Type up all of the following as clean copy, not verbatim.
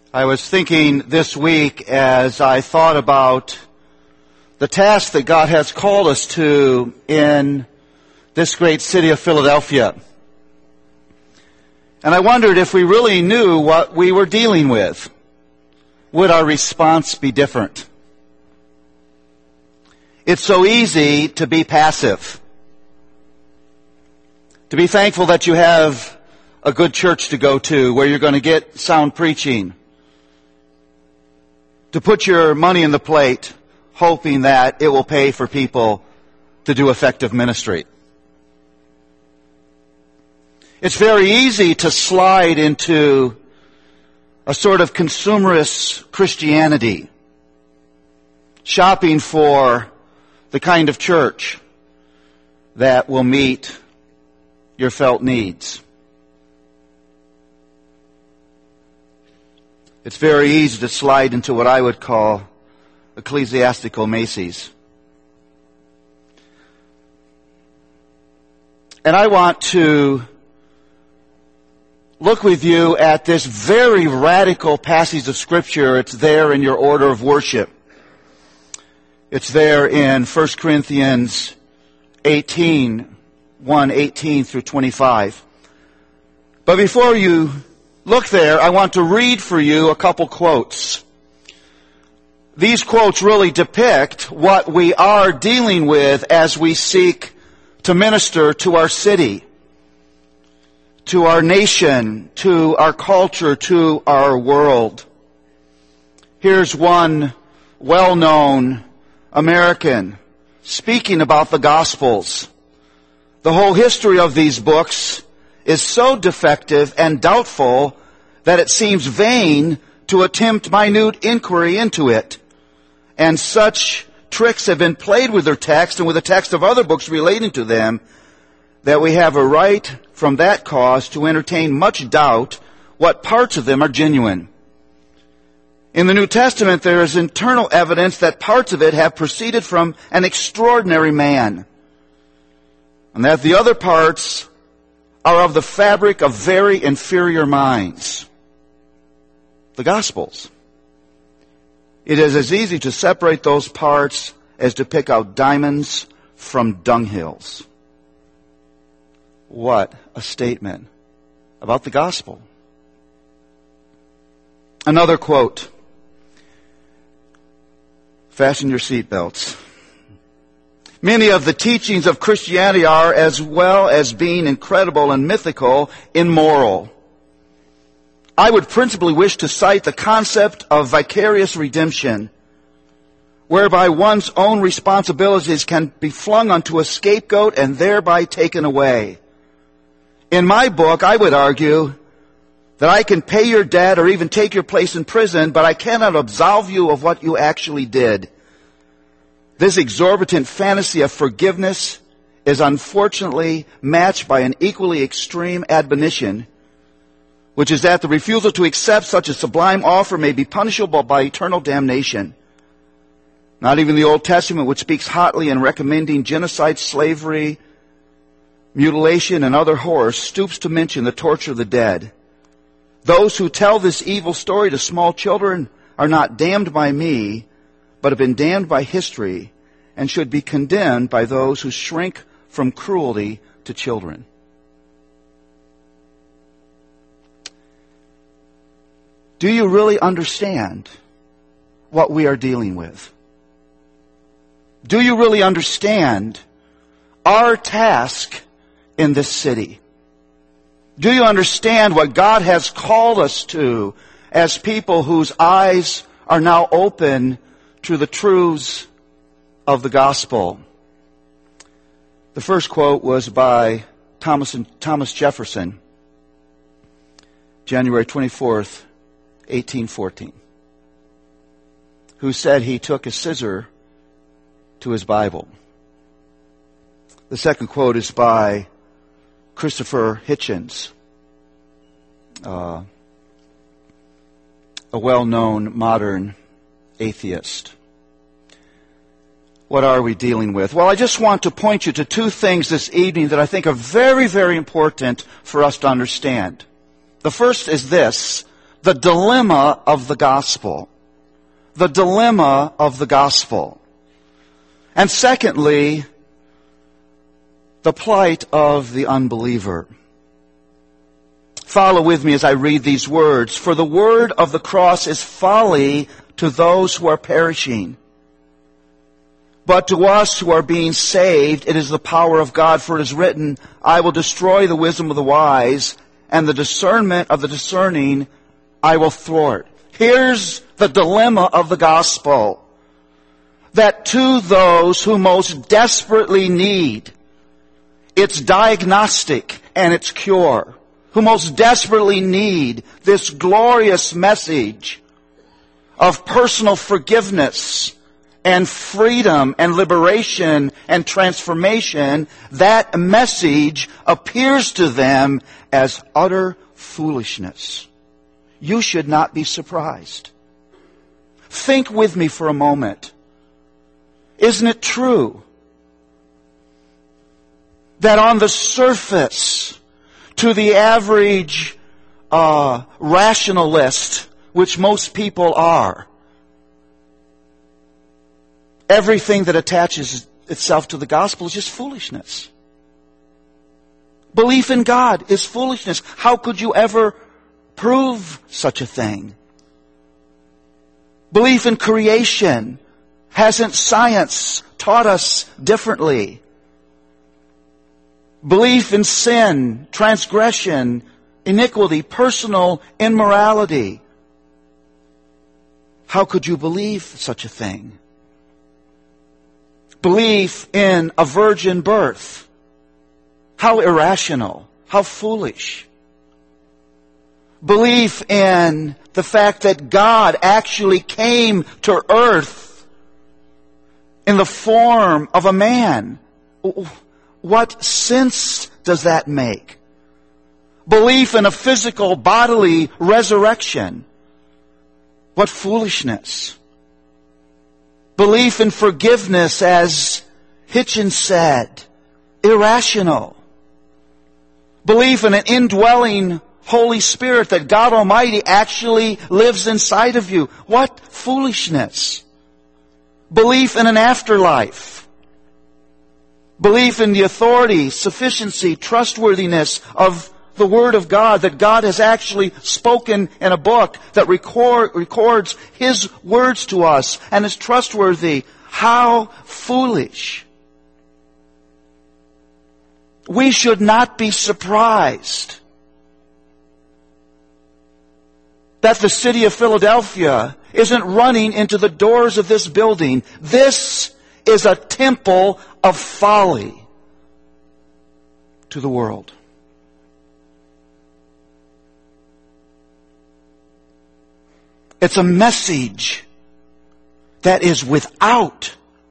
I was thinking this week as I thought about the task that God has called us to in this great city of Philadelphia. And I wondered if we really knew what we were dealing with, would our response be different? It's so easy to be passive, to be thankful that you have a good church to go to where you're going to get sound preaching, to put your money in the plate, hoping that it will pay for people to do effective ministry. It's very easy to slide into a sort of consumerist Christianity, shopping for the kind of church that will meet your felt needs. It's very easy to slide into what I would call ecclesiastical Macy's. And I want to look with you at this very radical passage of Scripture. It's there in your order of worship. It's there in 1 Corinthians 18, 18 through 25. But before you look there, I want to read for you a couple quotes. These quotes really depict what we are dealing with as we seek to minister to our city, to our nation, to our culture, to our world. Here's one well-known American speaking about the Gospels. The whole history of these books is so defective and doubtful that it seems vain to attempt minute inquiry into it. And such tricks have been played with their text and with the text of other books relating to them that we have a right from that cause to entertain much doubt what parts of them are genuine. In the New Testament, there is internal evidence that parts of it have proceeded from an extraordinary man, and that the other parts are of the fabric of very inferior minds. The Gospels. It is as easy to separate those parts as to pick out diamonds from dunghills. What a statement about the Gospel. Another quote. Fasten your seatbelts. Many of the teachings of Christianity are, as well as being incredible and mythical, immoral. I would principally wish to cite the concept of vicarious redemption, whereby one's own responsibilities can be flung onto a scapegoat and thereby taken away. In my book, I would argue that I can pay your debt or even take your place in prison, but I cannot absolve you of what you actually did. This exorbitant fantasy of forgiveness is unfortunately matched by an equally extreme admonition, which is that the refusal to accept such a sublime offer may be punishable by eternal damnation. Not even the Old Testament, which speaks hotly in recommending genocide, slavery, mutilation, and other horrors, stoops to mention the torture of the dead. Those who tell this evil story to small children are not damned by me, but have been damned by history, and should be condemned by those who shrink from cruelty to children. Do you really understand what we are dealing with? Do you really understand our task in this city? Do you understand what God has called us to as people whose eyes are now open to the truths of the gospel? The first quote was by Thomas Jefferson, January 24th, 1814, who said he took a scissor to his Bible. The second quote is by Christopher Hitchens, a well-known modern atheist. What are we dealing with? Well, I just want to point you to two things this evening that I think are very, very important for us to understand. The first is this: the dilemma of the gospel. The dilemma of the gospel. And secondly, the plight of the unbeliever. Follow with me as I read these words. For the word of the cross is folly to those who are perishing. But to us who are being saved, it is the power of God. For it is written, I will destroy the wisdom of the wise, and the discernment of the discerning I will thwart. Here's the dilemma of the gospel. That to those who most desperately need its diagnostic and its cure, who most desperately need this glorious message of personal forgiveness and freedom and liberation and transformation, that message appears to them as utter foolishness. You should not be surprised. Think with me for a moment. Isn't it true that on the surface, to the average rationalist, which most people are, everything that attaches itself to the gospel is just foolishness? Belief in God is foolishness. How could you ever prove such a thing? Belief in creation, hasn't science taught us differently? Belief in sin, transgression, iniquity, personal immorality. How could you believe such a thing? Belief in a virgin birth. How irrational, how foolish. Belief in the fact that God actually came to earth in the form of a man. What sense does that make? Belief in a physical, bodily resurrection. What foolishness. Belief in forgiveness, as Hitchens said, irrational. Belief in an indwelling Holy Spirit, that God Almighty actually lives inside of you. What foolishness. Belief in an afterlife. Belief in the authority, sufficiency, trustworthiness of the Word of God, that God has actually spoken in a book that records His words to us and is trustworthy. How foolish. We should not be surprised that the city of Philadelphia isn't running into the doors of this building. This is a temple of folly to the world. It's a message that is without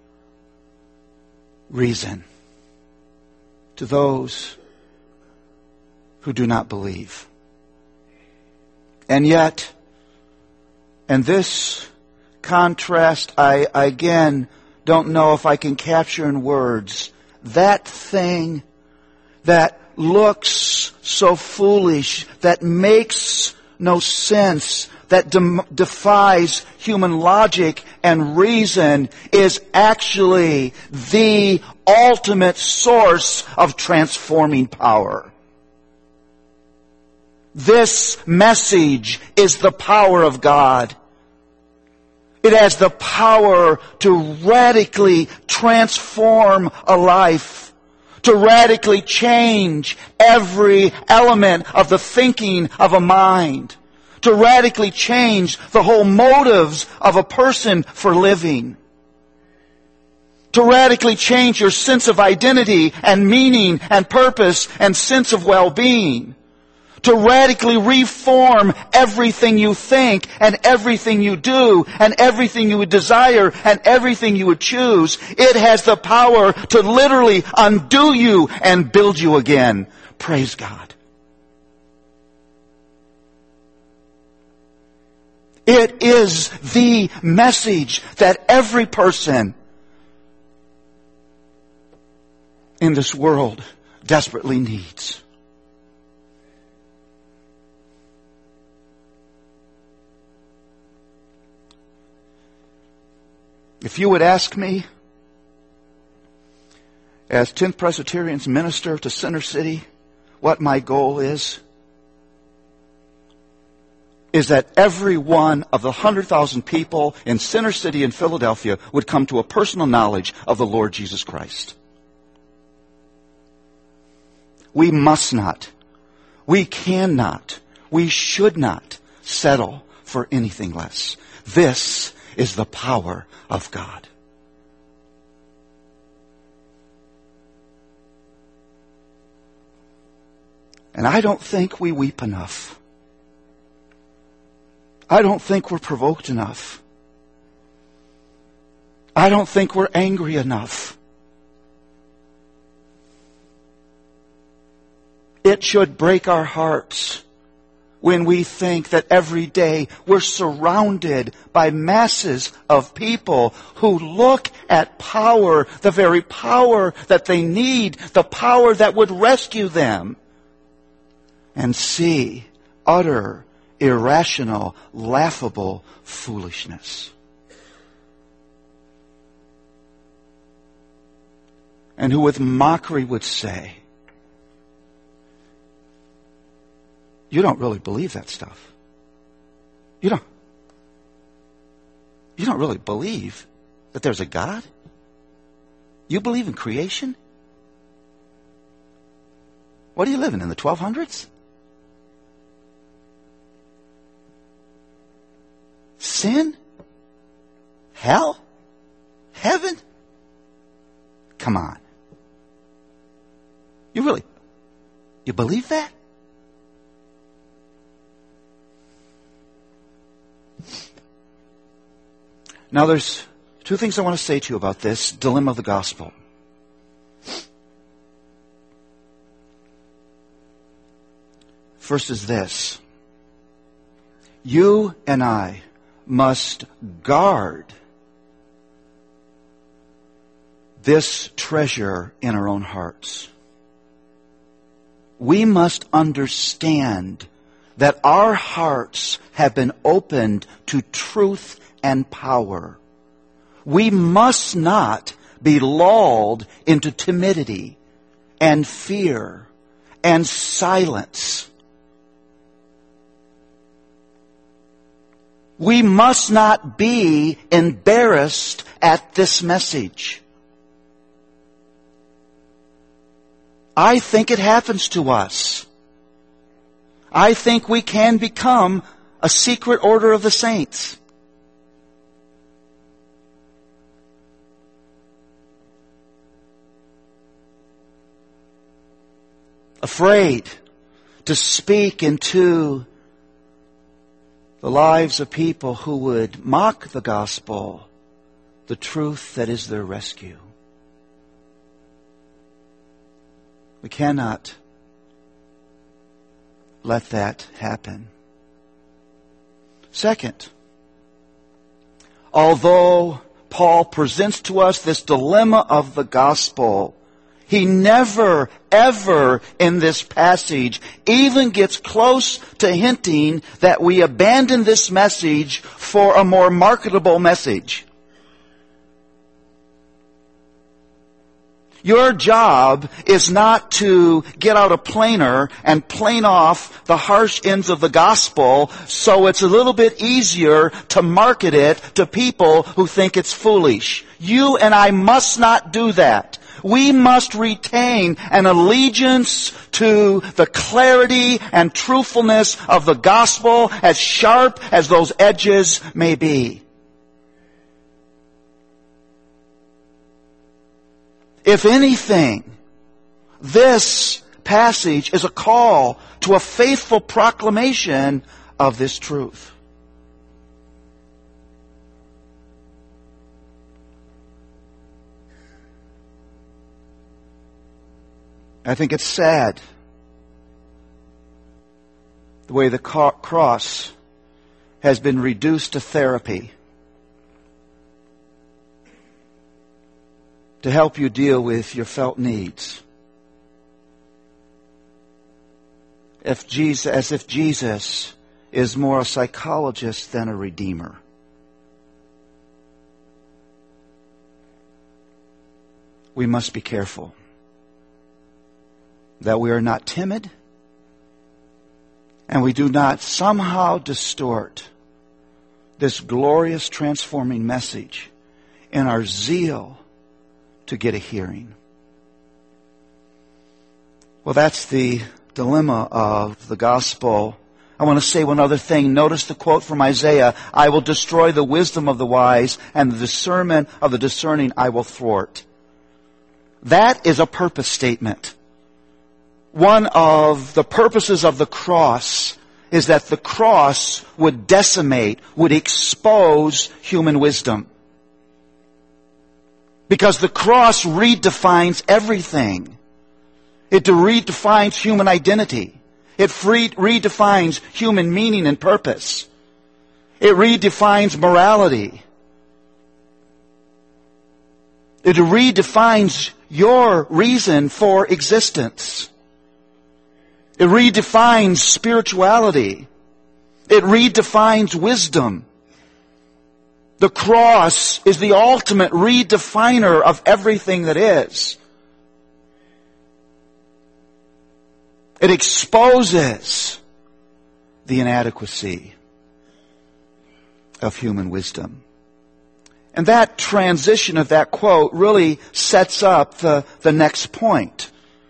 reason to those who do not believe. And yet, and this contrast, I again don't know if I can capture in words, that thing that looks so foolish, that makes no sense, that defies human logic and reason, is actually the ultimate source of transforming power. This message is the power of God. It has the power to radically transform a life, to radically change every element of the thinking of a mind, to radically change the whole motives of a person for living, to radically change your sense of identity and meaning and purpose and sense of well-being, to radically reform everything you think and everything you do and everything you would desire and everything you would choose. It has the power to literally undo you and build you again. Praise God. It is the message that every person in this world desperately needs. If you would ask me, as 10th Presbyterian's minister to Center City, what my goal is that every one of the 100,000 people in Center City in Philadelphia would come to a personal knowledge of the Lord Jesus Christ. We must not, we cannot, we should not settle for anything less. This is the power of God. And I don't think we weep enough. I don't think we're provoked enough. I don't think we're angry enough. It should break our hearts when we think that every day we're surrounded by masses of people who look at power, the very power that they need, the power that would rescue them, and see utter, irrational, laughable foolishness. And who with mockery would say, you don't really believe that stuff. You don't really believe that there's a God? You believe in creation? What are you living in, the 1200s? Sin? Hell? Heaven? Come on. You believe that? Now there's two things I want to say to you about this dilemma of the gospel. First is this. You and I must guard this treasure in our own hearts. We must understand that our hearts have been opened to truth and power. We must not be lulled into timidity and fear and silence. We must not be embarrassed at this message. I think it happens to us. I think we can become a secret order of the saints. Afraid to speak into the lives of people who would mock the gospel, the truth that is their rescue. We cannot let that happen. Second, although Paul presents to us this dilemma of the gospel, he never, ever in this passage even gets close to hinting that we abandon this message for a more marketable message. Your job is not to get out a planer and plane off the harsh ends of the gospel so it's a little bit easier to market it to people who think it's foolish. You and I must not do that. We must retain an allegiance to the clarity and truthfulness of the gospel, as sharp as those edges may be. If anything, this passage is a call to a faithful proclamation of this truth. I think it's sad the way the cross has been reduced to therapy to help you deal with your felt needs. As if Jesus is more a psychologist than a redeemer. we must be careful that we are not timid and we do not somehow distort this glorious transforming message in our zeal to get a hearing. Well, that's the dilemma of the gospel. I want to say one other thing. Notice the quote from Isaiah, I will destroy the wisdom of the wise, and the discernment of the discerning I will thwart. That is a purpose statement. One of the purposes of the cross is that the cross would decimate, would expose human wisdom. Because the cross redefines everything. It redefines human identity. It redefines human meaning and purpose. It redefines morality. It redefines your reason for existence. It redefines spirituality. It redefines wisdom. The cross is the ultimate redefiner of everything that is. It exposes the inadequacy of human wisdom. And that transition of that quote really sets up the next point.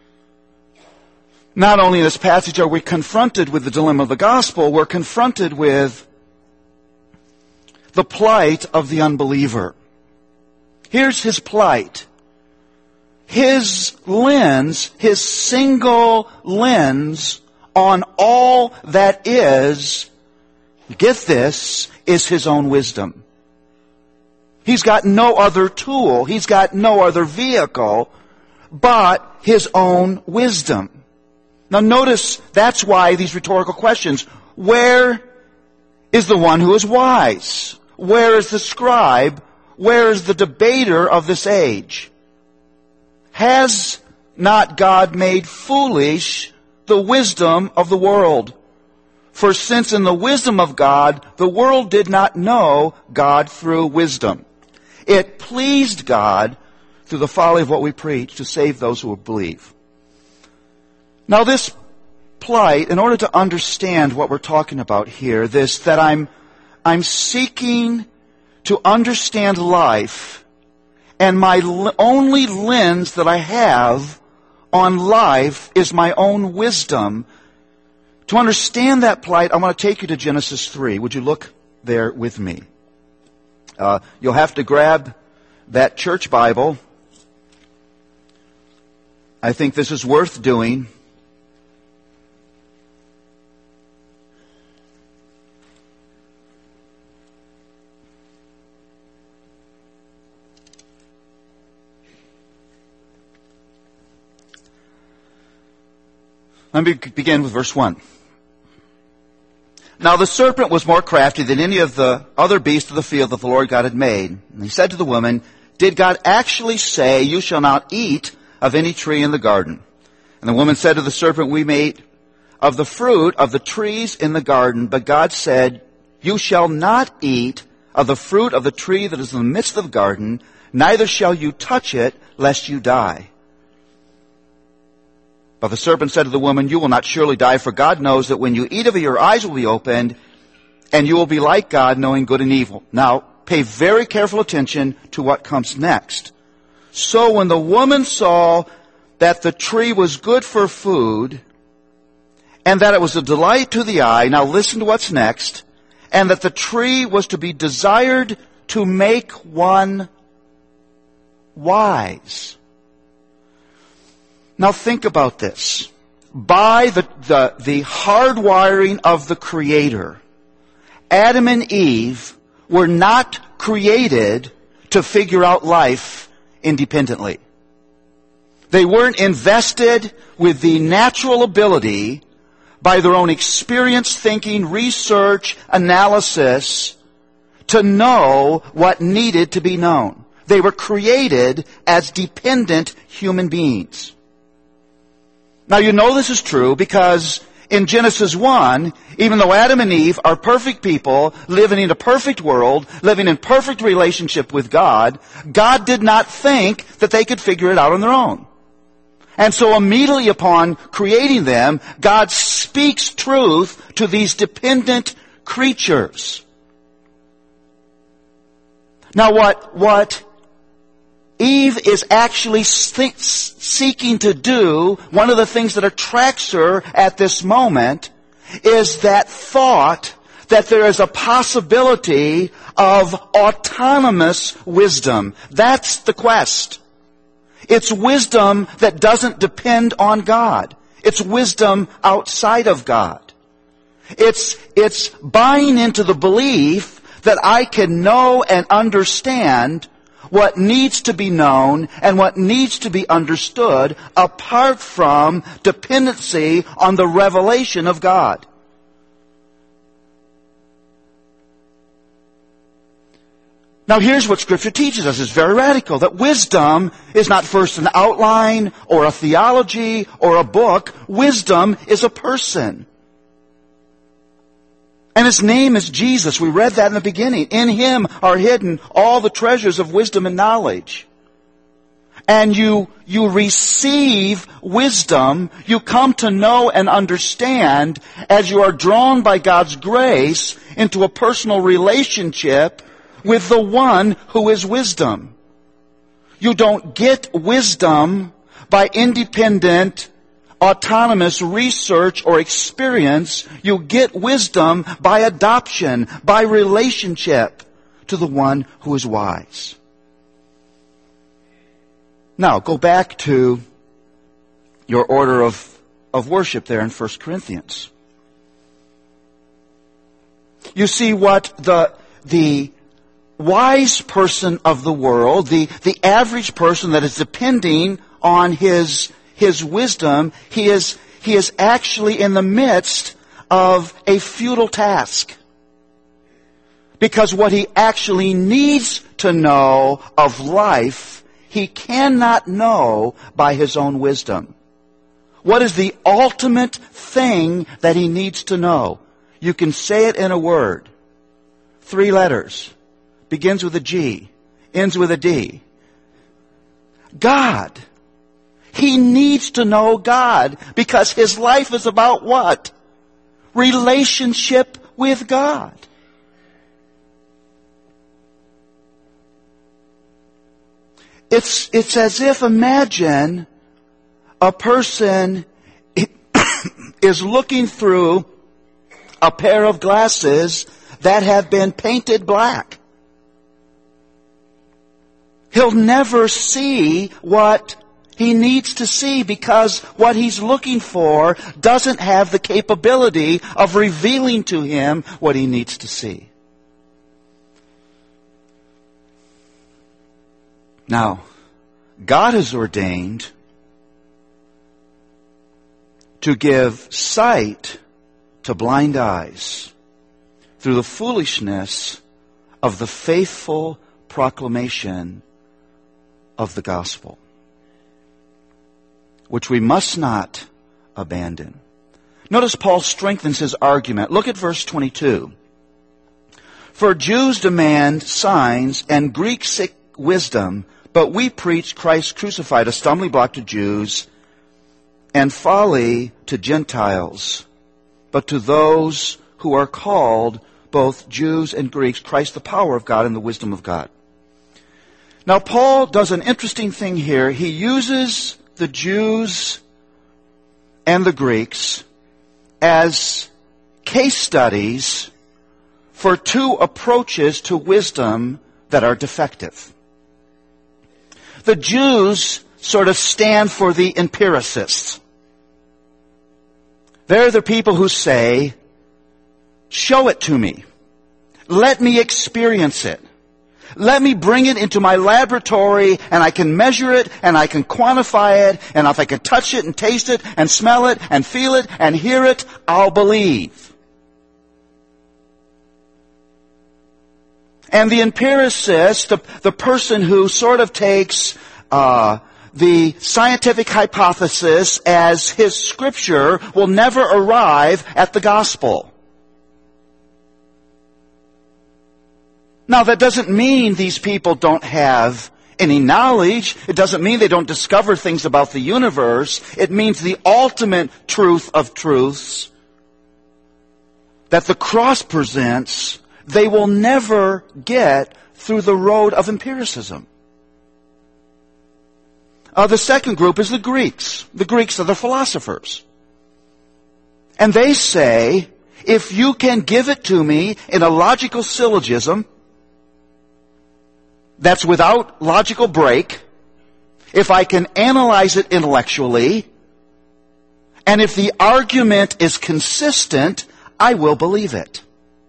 Not only in this passage are we confronted with the dilemma of the gospel, we're confronted with the plight of the unbeliever. Here's his plight. His lens, his single lens on all that is, get this, is his own wisdom. He's got no other tool. He's got no other vehicle but his own wisdom. Now notice that's why these rhetorical questions. Where is the one who is wise? Where is the scribe? Where is the debater of this age? Has not God made foolish the wisdom of the world? For since in the wisdom of God, the world did not know God through wisdom, it pleased God through the folly of what we preach to save those who believe. Now this plight, in order to understand what we're talking about here, that I'm seeking to understand life, and my only lens that I have on life is my own wisdom. To understand that plight, I want to take you to Genesis 3. Would you look there with me? You'll have to grab that church Bible. I think this is worth doing. Let me begin with verse 1. Now the serpent was more crafty than any of the other beasts of the field that the Lord God had made. And he said to the woman, did God actually say, you shall not eat of any tree in the garden? And the woman said to the serpent, we may eat of the fruit of the trees in the garden, but God said, you shall not eat of the fruit of the tree that is in the midst of the garden, neither shall you touch it, lest you die. But the serpent said to the woman, you will not surely die, for God knows that when you eat of it, your eyes will be opened, and you will be like God, knowing good and evil. Now, pay very careful attention to what comes next. So when the woman saw that the tree was good for food, and that it was a delight to the eye, now listen to what's next, and that the tree was to be desired to make one wise. Now think about this. By the hardwiring of the Creator, Adam and Eve were not created to figure out life independently. They weren't invested with the natural ability by their own experience, thinking, research, analysis to know what needed to be known. They were created as dependent human beings. Now you know this is true because in Genesis 1, even though Adam and Eve are perfect people, living in a perfect world, living in perfect relationship with God, God did not think that they could figure it out on their own. And so immediately upon creating them, God speaks truth to these dependent creatures. Now what Eve is actually seeking to do, one of the things that attracts her at this moment, is that thought that there is a possibility of autonomous wisdom. That's the quest. It's wisdom that doesn't depend on God. It's wisdom outside of God. It's buying into the belief that I can know and understand what needs to be known and what needs to be understood apart from dependency on the revelation of God. Now here's what Scripture teaches us. It's very radical. That wisdom is not first an outline or a theology or a book. Wisdom is a person. And His name is Jesus. We read that in the beginning. In Him are hidden all the treasures of wisdom and knowledge. And you receive wisdom, you come to know and understand as you are drawn by God's grace into a personal relationship with the one who is wisdom. You don't get wisdom by independent, autonomous research or experience. You get wisdom by adoption, by relationship to the one who is wise. Now, go back to your order of worship there in 1 Corinthians. You see what the wise person of the world, the average person that is depending on his wisdom, he is actually in the midst of a futile task. Because what he actually needs to know of life, he cannot know by his own wisdom. What is the ultimate thing that he needs to know? You can say it in a word. 3 letters. Begins with a G. Ends with a D. God. He needs to know God because his life is about what? Relationship with God. It's as if, imagine a person is looking through a pair of glasses that have been painted black. He'll never see what he needs to see because what he's looking for doesn't have the capability of revealing to him what he needs to see. Now, God has ordained to give sight to blind eyes through the foolishness of the faithful proclamation of the gospel, which we must not abandon. Notice Paul strengthens his argument. Look at verse 22. For Jews demand signs and Greeks seek wisdom, but we preach Christ crucified, a stumbling block to Jews and folly to Gentiles. But to those who are called, both Jews and Greeks, Christ the power of God and the wisdom of God. Now Paul does an interesting thing here. He uses the Jews and the Greeks as case studies for 2 approaches to wisdom that are defective. The Jews sort of stand for the empiricists. They're the people who say, show it to me. Let me experience it. Let me bring it into my laboratory and I can measure it and I can quantify it, and if I can touch it and taste it and smell it and feel it and hear it, I'll believe. And the empiricist, the person who sort of takes the scientific hypothesis as his scripture will never arrive at the gospel. Now, that doesn't mean these people don't have any knowledge. It doesn't mean they don't discover things about the universe. It means the ultimate truth of truths that the cross presents, they will never get through the road of empiricism. The second group is the Greeks. The Greeks are the philosophers. And they say, if you can give it to me in a logical syllogism, that's without logical break, if I can analyze it intellectually, and if the argument is consistent, I will believe it.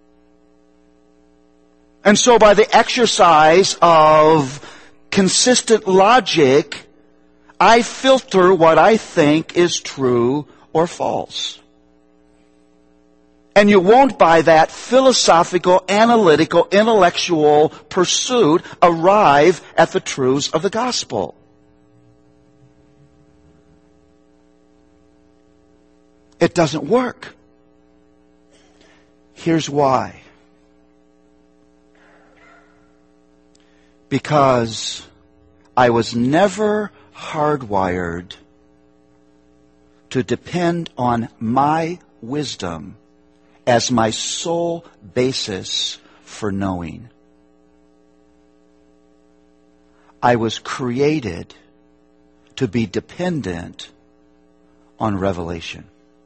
And so by the exercise of consistent logic, I filter what I think is true or false. And you won't, by that philosophical, analytical, intellectual pursuit, arrive at the truths of the gospel. It doesn't work. Here's why. Because I was never hardwired to depend on my wisdom as my sole basis for knowing. I was created to be dependent on revelation.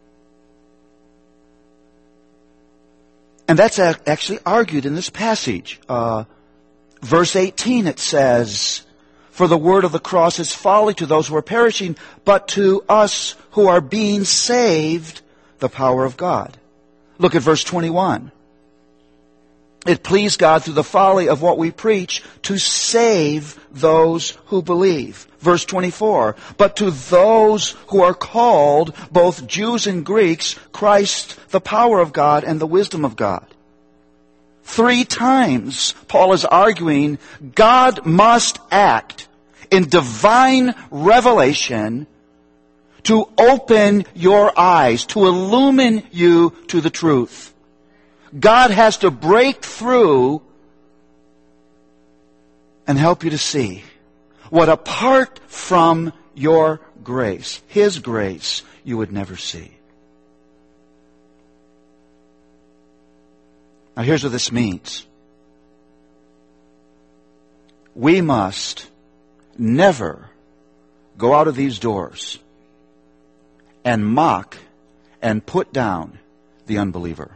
And that's actually argued in this passage. Verse 18 it says, "For the word of the cross is folly to those who are perishing, but to us who are being saved, the power of God." Look at verse 21. "It pleased God through the folly of what we preach to save those who believe." Verse 24, "But to those who are called, both Jews and Greeks, Christ, the power of God and the wisdom of God." 3 times Paul is arguing God must act in divine revelation to open your eyes, to illumine you to the truth. God has to break through and help you to see what apart from your grace, His grace, you would never see. Now here's what this means. We must never go out of these doors and mock and put down the unbeliever.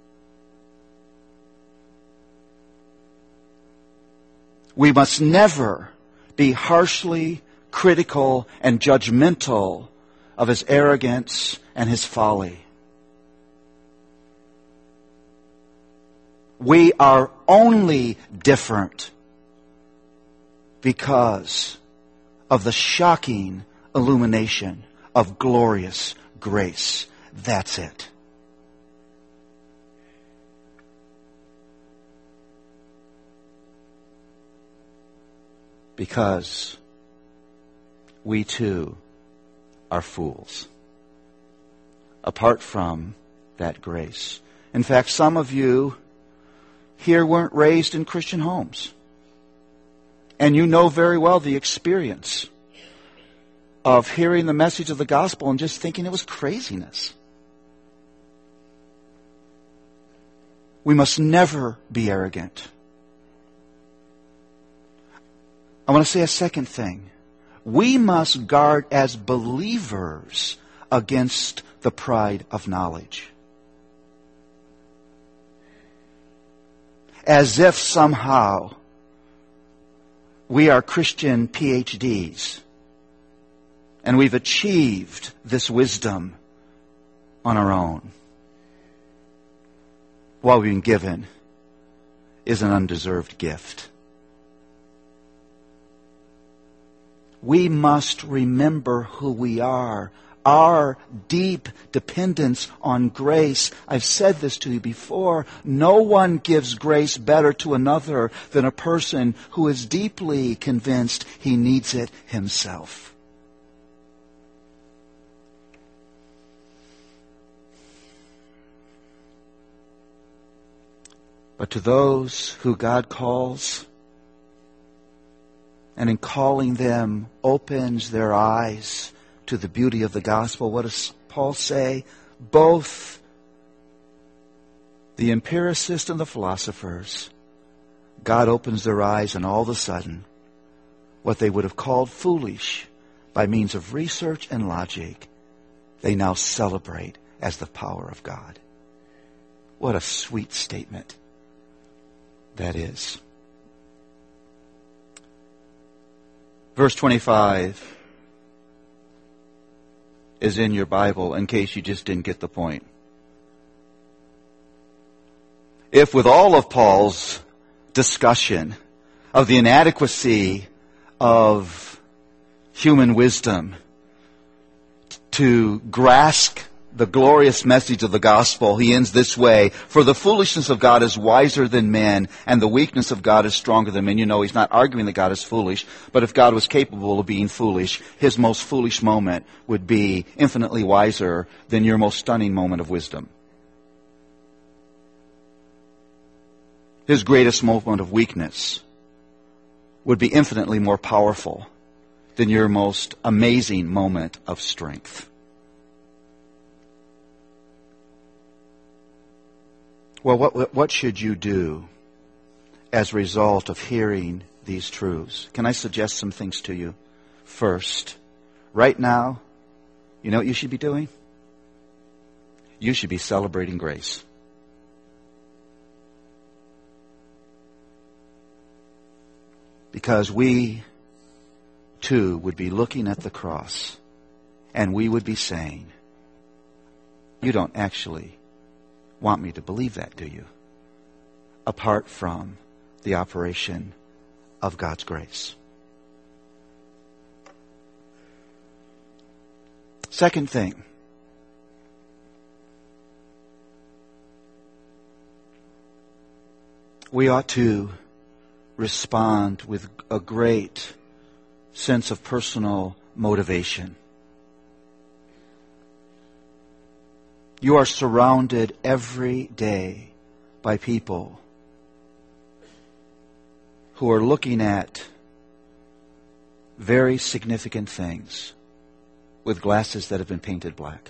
We must never be harshly critical and judgmental of his arrogance and his folly. We are only different because of the shocking illumination of glorious grace. That's it. Because we too are fools apart from that grace. In fact, some of you here weren't raised in Christian homes. And you know very well the experience of hearing the message of the gospel and just thinking it was craziness. We must never be arrogant. I want to say a second thing. We must guard as believers against the pride of knowledge. As if somehow we are Christian PhDs and we've achieved this wisdom on our own. What we've been given is an undeserved gift. We must remember who we are. Our deep dependence on grace. I've said this to you before. No one gives grace better to another than a person who is deeply convinced he needs it himself. But to those who God calls, and in calling them opens their eyes to the beauty of the gospel, what does Paul say? Both the empiricists and the philosophers, God opens their eyes, and all of a sudden, what they would have called foolish by means of research and logic, they now celebrate as the power of God. What a sweet statement that is. Verse 25 is in your Bible in case you just didn't get the point. If with all of Paul's discussion of the inadequacy of human wisdom to grasp the glorious message of the gospel, he ends this way: for the foolishness of God is wiser than men, and the weakness of God is stronger than men. You know, he's not arguing that God is foolish, but if God was capable of being foolish, his most foolish moment would be infinitely wiser than your most stunning moment of wisdom. His greatest moment of weakness would be infinitely more powerful than your most amazing moment of strength. Well, what should you do as a result of hearing these truths? Can I suggest some things to you? First, right now, you know what you should be doing? You should be celebrating grace. Because we, too, would be looking at the cross, and we would be saying, you don't actually want me to believe that, do you? Apart from the operation of God's grace. Second thing, we ought to respond with a great sense of personal motivation. You are surrounded every day by people who are looking at very significant things with glasses that have been painted black.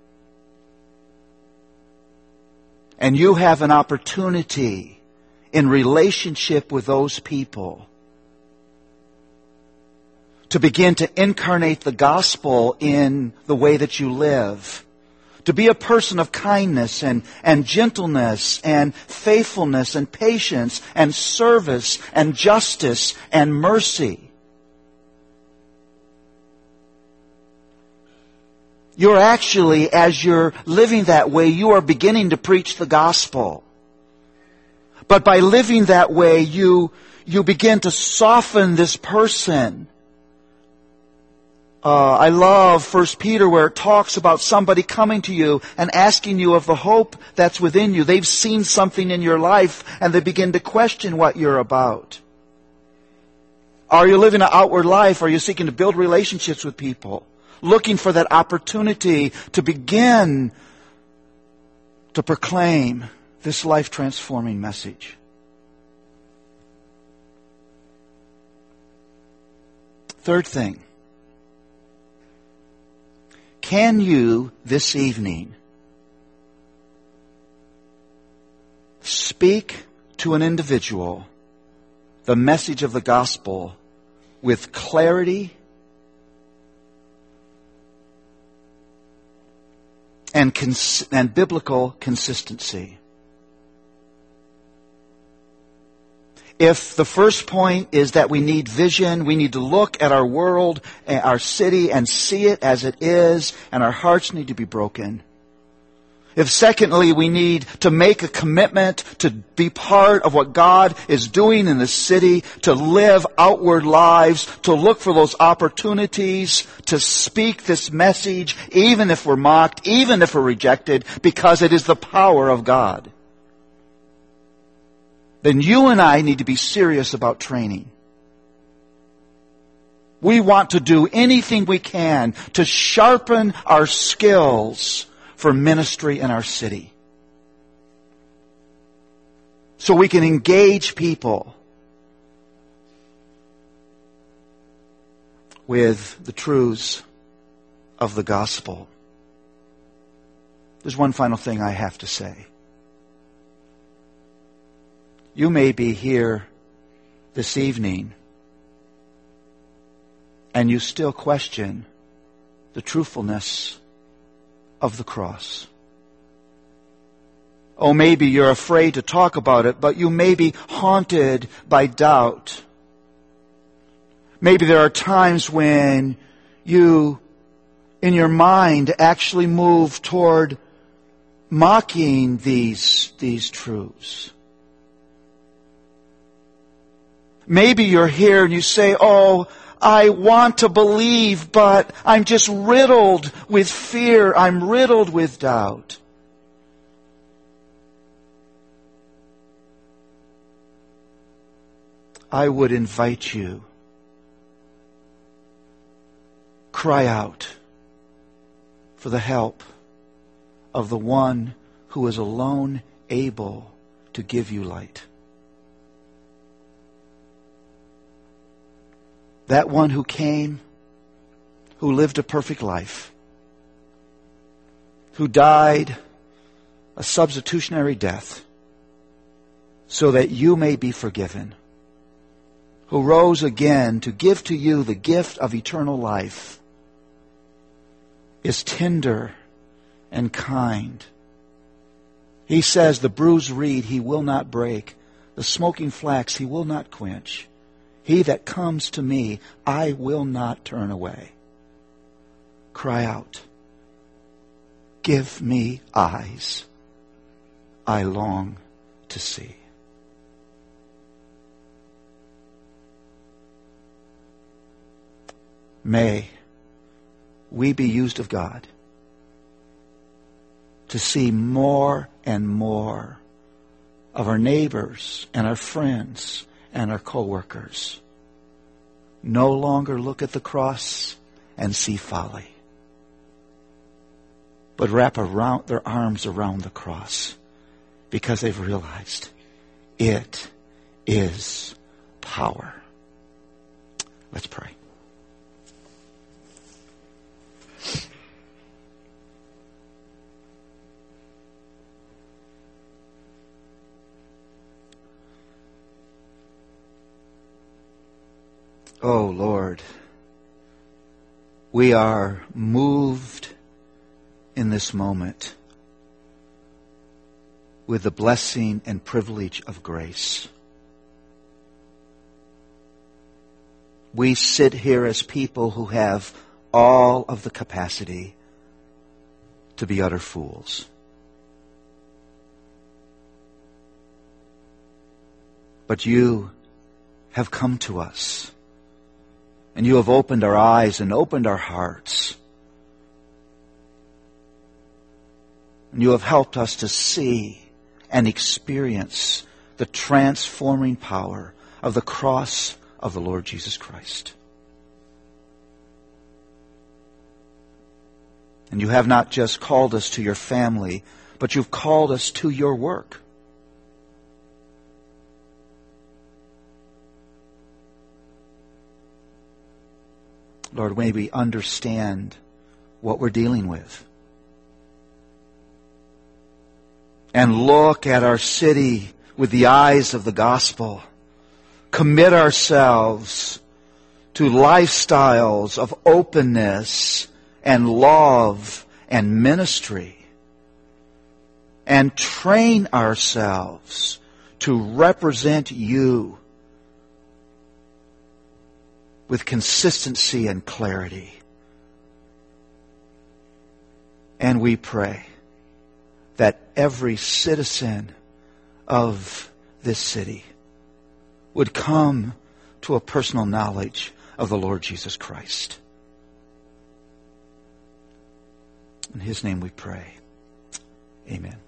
And you have an opportunity in relationship with those people to begin to incarnate the gospel in the way that you live. To be a person of kindness and gentleness and faithfulness and patience and service and justice and mercy. You're actually, as you're living that way, you are beginning to preach the gospel. But by living that way, you begin to soften this person. I love 1 Peter where it talks about somebody coming to you and asking you of the hope that's within you. They've seen something in your life and they begin to question what you're about. Are you living an outward life? Are you seeking to build relationships with people? Looking for that opportunity to begin to proclaim this life-transforming message. Third thing. Can you this evening speak to an individual the message of the gospel with clarity and biblical consistency? If the first point is that we need vision, we need to look at our world, our city, and see it as it is, and our hearts need to be broken. If secondly, we need to make a commitment to be part of what God is doing in the city, to live outward lives, to look for those opportunities, to speak this message, even if we're mocked, even if we're rejected, because it is the power of God. Then you and I need to be serious about training. We want to do anything we can to sharpen our skills for ministry in our city. so we can engage people with the truths of the gospel. There's one final thing I have to say. You may be here this evening and you still question the truthfulness of the cross. Oh, maybe you're afraid to talk about it, but you may be haunted by doubt. Maybe there are times when you, in your mind, actually move toward mocking these truths. Maybe you're here and you say, oh, I want to believe, but I'm just riddled with fear. I'm riddled with doubt. I would invite you, cry out for the help of the one who is alone able to give you light. That one who came, who lived a perfect life, who died a substitutionary death so that you may be forgiven, who rose again to give to you the gift of eternal life, is tender and kind. He says, the bruised reed he will not break, the smoking flax he will not quench. He that comes to me, I will not turn away. Cry out, give me eyes I long to see. May we be used of God to see more and more of our neighbors and our friends and our co-workers no longer look at the cross and see folly, but wrap around their arms around the cross because they've realized it is power. Let's pray. Oh, Lord, we are moved in this moment with the blessing and privilege of grace. We sit here as people who have all of the capacity to be utter fools. But you have come to us. And you have opened our eyes and opened our hearts. And you have helped us to see and experience the transforming power of the cross of the Lord Jesus Christ. And you have not just called us to your family, but you've called us to your work. Lord, may we understand what we're dealing with. And look at our city with the eyes of the gospel. Commit ourselves to lifestyles of openness and love and ministry. And train ourselves to represent you with consistency and clarity. And we pray that every citizen of this city would come to a personal knowledge of the Lord Jesus Christ. In His name we pray. Amen.